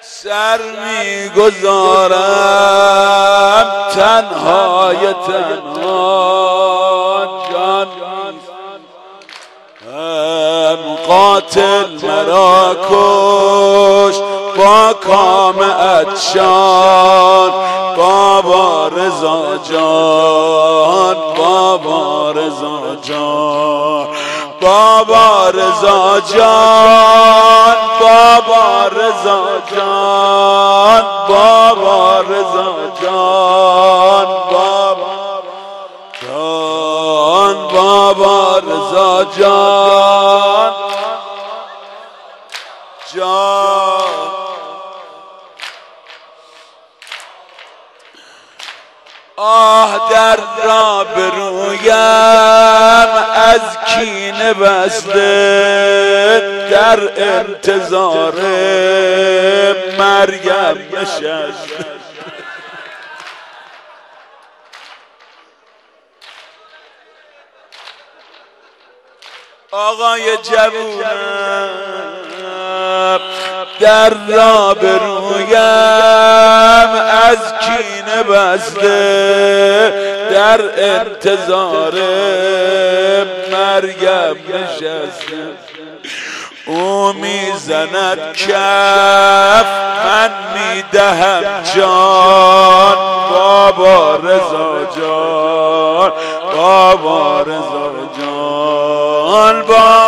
سر میگذارم تنهای تنها جان قاتل مرا کش با کام عطشان بابا رضا جان بابا رضا جان بابا رضا جان بابا رضا جان بابا رضا جان بابا جان بابا رضا جان جان آه در را برویم از کینه بسته در انتظار مریم نشسته آقای جوونم در را برویم از کینه بسته در انتظار مریم نشسته او میزند کف من میدهم جان بابا رضا جان بابا رضا جان